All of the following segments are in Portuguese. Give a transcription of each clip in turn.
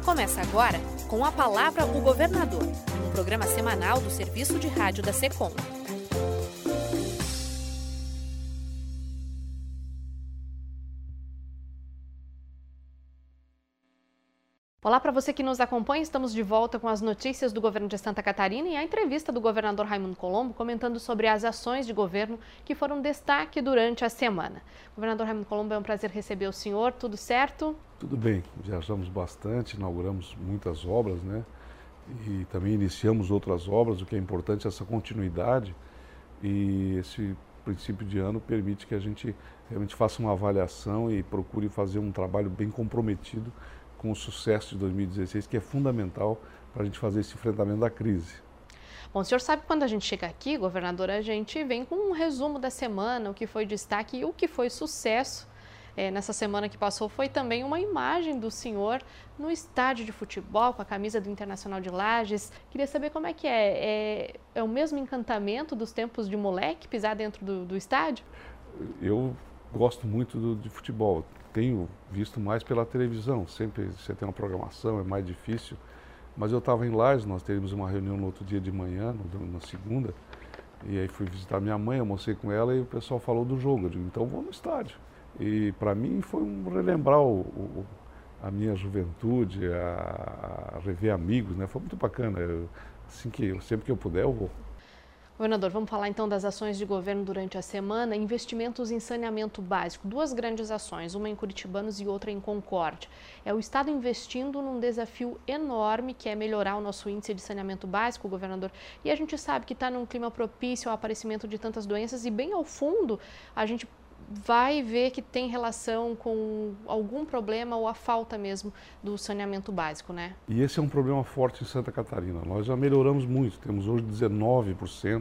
Começa agora com a palavra o governador, um programa semanal do Serviço de Rádio da Secom. Olá para você que nos acompanha, estamos de volta com as notícias do governo de Santa Catarina e a entrevista do governador Raimundo Colombo comentando sobre as ações de governo que foram destaque durante a semana. Governador Raimundo Colombo, é um prazer receber o senhor, tudo certo? Tudo bem, viajamos bastante, inauguramos muitas obras, né? E também iniciamos outras obras, o que é importante é essa continuidade e esse princípio de ano permite que a gente realmente faça uma avaliação e procure fazer um trabalho bem comprometido com o sucesso de 2016, que é fundamental para a gente fazer esse enfrentamento da crise. Bom, o senhor sabe que quando a gente chega aqui, governador, a gente vem com um resumo da semana, o que foi destaque e o que foi sucesso. Nessa semana que passou foi também uma imagem do senhor no estádio de futebol com a camisa do Internacional de Lages. Queria saber como é que é o mesmo encantamento dos tempos de moleque pisar dentro do estádio? Eu gosto muito de futebol, tenho visto mais pela televisão, sempre você tem uma programação, é mais difícil, mas eu estava em Lages, nós teríamos uma reunião no outro dia de manhã, na segunda, e aí fui visitar minha mãe, almocei com ela e o pessoal falou do jogo, eu digo, então vou no estádio. E para mim foi relembrar a minha juventude, a rever amigos, né? Foi muito bacana. Sempre que eu puder, eu vou. Governador, vamos falar então das ações de governo durante a semana. Investimentos em saneamento básico, duas grandes ações, uma em Curitibanos e outra em Concórdia. É o Estado investindo num desafio enorme que é melhorar o nosso índice de saneamento básico, governador. E a gente sabe que está num clima propício ao aparecimento de tantas doenças e bem ao fundo a gente vai ver que tem relação com algum problema ou a falta mesmo do saneamento básico, né? E esse é um problema forte em Santa Catarina. Nós já melhoramos muito, temos hoje 19%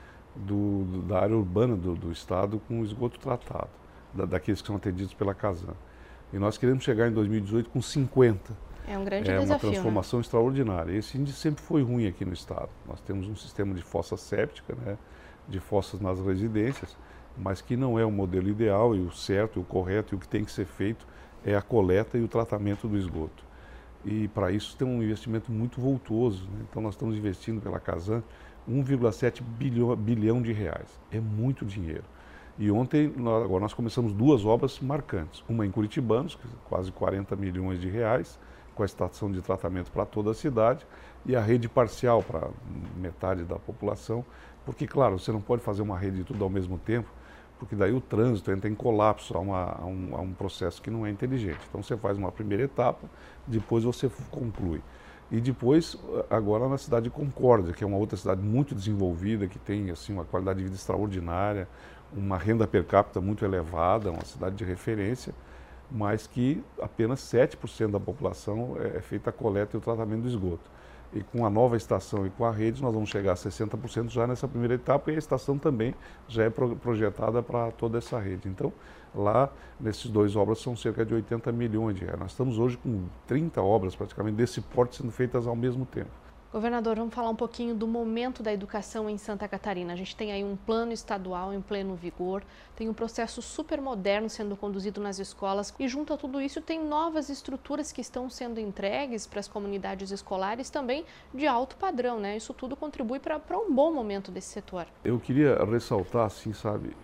da área urbana do estado com esgoto tratado, daqueles que são atendidos pela Casan. E nós queremos chegar em 2018 com 50%. É um grande desafio, uma transformação, né, extraordinária. Esse índice sempre foi ruim aqui no estado. Nós temos um sistema de fossa séptica, né, de fossas nas residências, mas que não é o modelo ideal e o certo, e o correto, e o que tem que ser feito é a coleta e o tratamento do esgoto. E para isso tem um investimento muito vultuoso, né? Então nós estamos investindo pela Casan 1,7 bilhão de reais. É muito dinheiro. E ontem, agora nós começamos duas obras marcantes. Uma em Curitibanos, quase 40 milhões de reais, com a estação de tratamento para toda a cidade, e a rede parcial para metade da população, porque, claro, você não pode fazer uma rede de tudo ao mesmo tempo, porque daí o trânsito entra em colapso a um processo que não é inteligente. Então você faz uma primeira etapa, depois você conclui. E depois, agora na cidade de Concórdia, que é uma outra cidade muito desenvolvida, que tem assim, uma qualidade de vida extraordinária, uma renda per capita muito elevada, uma cidade de referência, mas que apenas 7% da população é feita a coleta e o tratamento do esgoto. E com a nova estação e com a rede, nós vamos chegar a 60% já nessa primeira etapa, e a estação também já é projetada para toda essa rede. Então, lá, nesses dois obras, são cerca de 80 milhões de reais. Nós estamos hoje com 30 obras, praticamente, desse porte sendo feitas ao mesmo tempo. Governador, vamos falar um pouquinho do momento da educação em Santa Catarina. A gente tem aí um plano estadual em pleno vigor, tem um processo super moderno sendo conduzido nas escolas e junto a tudo isso tem novas estruturas que estão sendo entregues para as comunidades escolares também de alto padrão, né? Isso tudo contribui para um bom momento desse setor. Eu queria ressaltar, assim, sabe,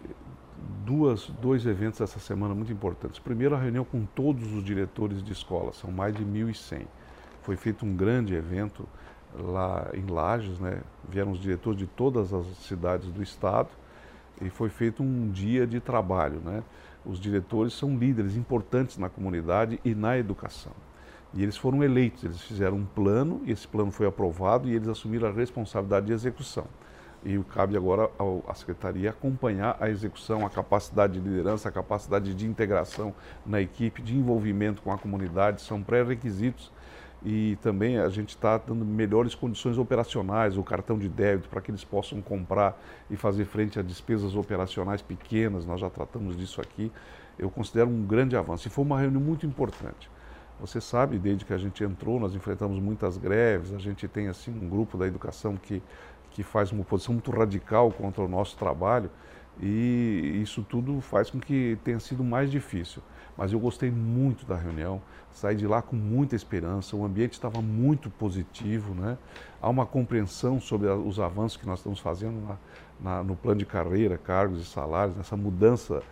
dois eventos essa semana muito importantes. Primeiro, a reunião com todos os diretores de escola, são mais de 1.100. Foi feito um grande evento lá em Lages, né? Vieram os diretores de todas as cidades do estado e foi feito um dia de trabalho, né? Os diretores são líderes importantes na comunidade e na educação. E eles foram eleitos, eles fizeram um plano, e esse plano foi aprovado e eles assumiram a responsabilidade de execução. E cabe agora à Secretaria acompanhar a execução, a capacidade de liderança, a capacidade de integração na equipe, de envolvimento com a comunidade, são pré-requisitos. E também a gente está dando melhores condições operacionais, o cartão de débito, para que eles possam comprar e fazer frente a despesas operacionais pequenas, nós já tratamos disso aqui. Eu considero um grande avanço e foi uma reunião muito importante. Você sabe, desde que a gente entrou, nós enfrentamos muitas greves, a gente tem assim um grupo da educação que faz uma oposição muito radical contra o nosso trabalho e isso tudo faz com que tenha sido mais difícil. Mas eu gostei muito da reunião, saí de lá com muita esperança, o ambiente estava muito positivo, né? Há uma compreensão sobre os avanços que nós estamos fazendo no plano de carreira, cargos e salários, nessa mudança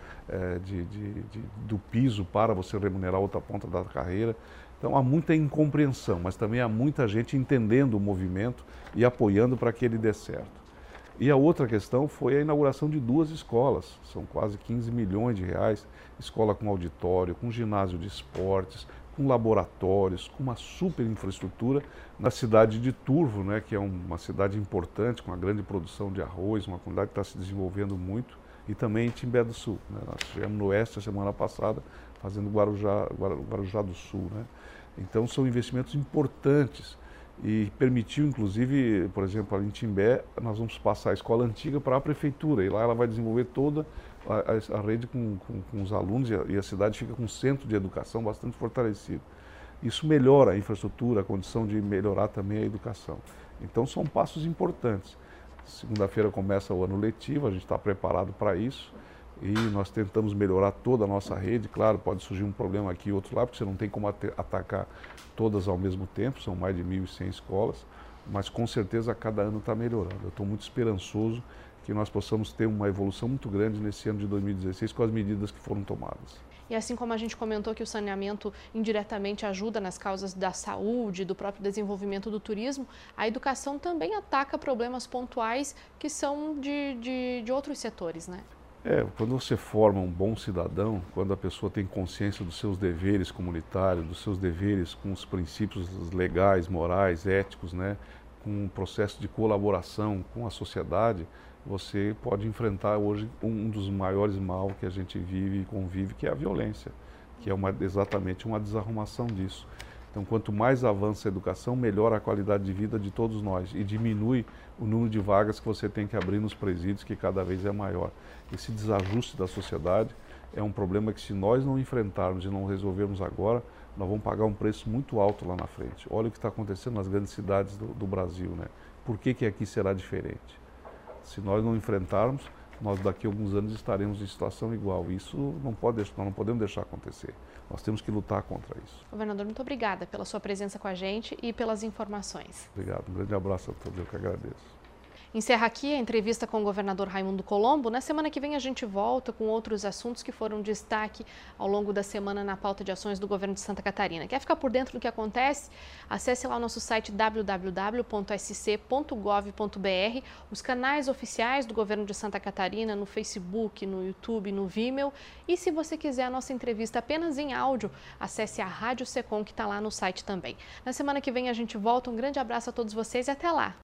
do piso para você remunerar outra ponta da carreira. Então há muita incompreensão, mas também há muita gente entendendo o movimento e apoiando para que ele dê certo. E a outra questão foi a inauguração de 2 escolas, são quase 15 milhões de reais, escola com auditório, com ginásio de esportes, com laboratórios, com uma super infraestrutura na cidade de Turvo, né, que é uma cidade importante, com uma grande produção de arroz, uma comunidade que está se desenvolvendo muito, e também em Timbé do Sul. Né, nós estivemos no Oeste a semana passada, fazendo Guarujá do Sul. Né. Então são investimentos importantes e permitiu, inclusive, por exemplo, ali em Timbé, nós vamos passar a escola antiga para a prefeitura e lá ela vai desenvolver toda a rede com os alunos e a cidade fica com um centro de educação bastante fortalecido. Isso melhora a infraestrutura, a condição de melhorar também a educação. Então são passos importantes. Segunda-feira começa o ano letivo, a gente está preparado para isso e nós tentamos melhorar toda a nossa rede. Claro, pode surgir um problema aqui e outro lá, porque você não tem como atacar todas ao mesmo tempo, são mais de 1.100 escolas, mas com certeza a cada ano está melhorando. Eu estou muito esperançoso que nós possamos ter uma evolução muito grande nesse ano de 2016 com as medidas que foram tomadas. E assim como a gente comentou que o saneamento indiretamente ajuda nas causas da saúde, do próprio desenvolvimento do turismo, a educação também ataca problemas pontuais que são de outros setores, né? Quando você forma um bom cidadão, quando a pessoa tem consciência dos seus deveres comunitários, dos seus deveres com os princípios legais, morais, éticos, né, com um processo de colaboração com a sociedade, você pode enfrentar hoje um dos maiores mal que a gente vive e convive, que é a violência, que é exatamente uma desarrumação disso. Então, quanto mais avança a educação, melhora a qualidade de vida de todos nós e diminui o número de vagas que você tem que abrir nos presídios, que cada vez é maior. Esse desajuste da sociedade é um problema que, se nós não enfrentarmos e não resolvermos agora, nós vamos pagar um preço muito alto lá na frente. Olha o que está acontecendo nas grandes cidades do Brasil, né? Por que aqui será diferente? Se nós não enfrentarmos, nós daqui a alguns anos estaremos em situação igual. Isso nós não podemos deixar acontecer. Nós temos que lutar contra isso. Governador, muito obrigada pela sua presença com a gente e pelas informações. Obrigado. Um grande abraço a todos. Eu que agradeço. Encerra aqui a entrevista com o governador Raimundo Colombo. Na semana que vem a gente volta com outros assuntos que foram destaque ao longo da semana na pauta de ações do governo de Santa Catarina. Quer ficar por dentro do que acontece? Acesse lá o nosso site www.sc.gov.br, os canais oficiais do governo de Santa Catarina no Facebook, no YouTube, no Vimeo. E se você quiser a nossa entrevista apenas em áudio, acesse a Rádio Secom, que está lá no site também. Na semana que vem a gente volta. Um grande abraço a todos vocês e até lá!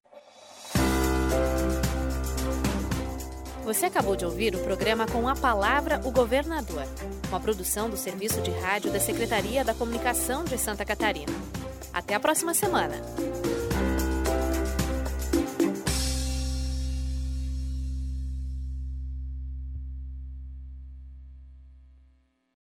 Você acabou de ouvir o programa Com a Palavra, o Governador, uma produção do Serviço de Rádio da Secretaria da Comunicação de Santa Catarina. Até a próxima semana!